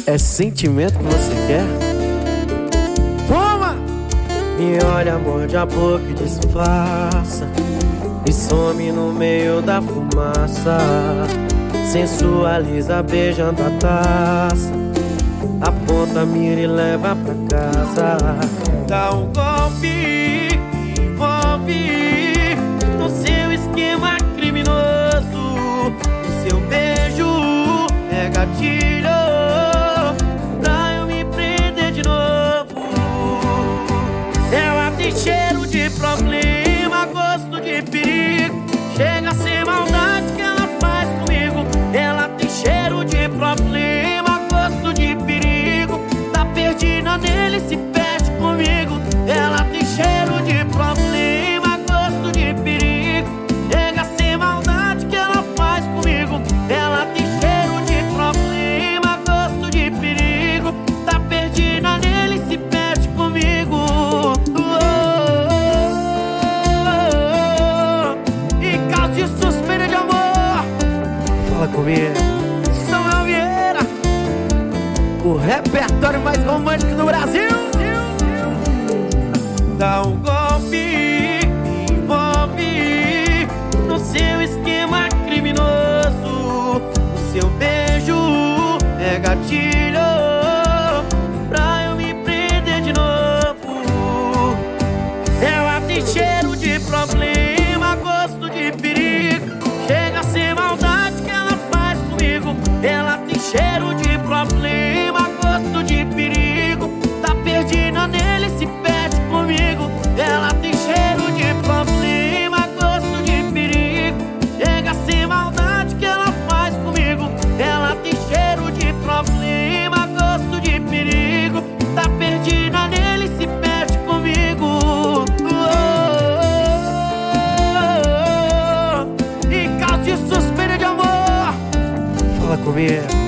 É sentimento que você quer? Toma! Me olha, morde a boca e disfarça, e some no meio da fumaça. Sensualiza beijando a taça, aponta a mira e leva pra casa. Dá um golpe, envolve no seu esquema criminoso. O seu beijo é gatilho pra eu me prender de novo. Ela tem cheiro de problema, gosto de perigo, chega a ser maldade que ela faz comigo. Ela tem cheiro de problema, gosto de perigo, tá perdida nele, se perde comigo. Ela tem cheiro de problema, gosto de perigo, chega a ser maldade que ela faz comigo. Ela tem cheiro de problema, gosto de perigo, tá perdida nele, se perde comigo. E caso de suspeita de amor, fala comigo. Samuel Vieira, o repertório mais romântico do Brasil. Dá um golpe, envolve no seu esquema criminoso. O seu beijo é gatilho pra eu me prender de novo. Ela tem cheiro de problema, gosto de perigo, chega a ser maldade que ela faz comigo. Ela tem cheiro de problema, gosto de perigo, tá perdida nele, se perde comigo. Ela tem cheiro de problema, gosto de perigo, chega a ser maldade que ela faz comigo. Ela tem cheiro de problema, gosto de perigo, tá perdida nele, se perde comigo. E caso de suspeita de amor, fala comigo.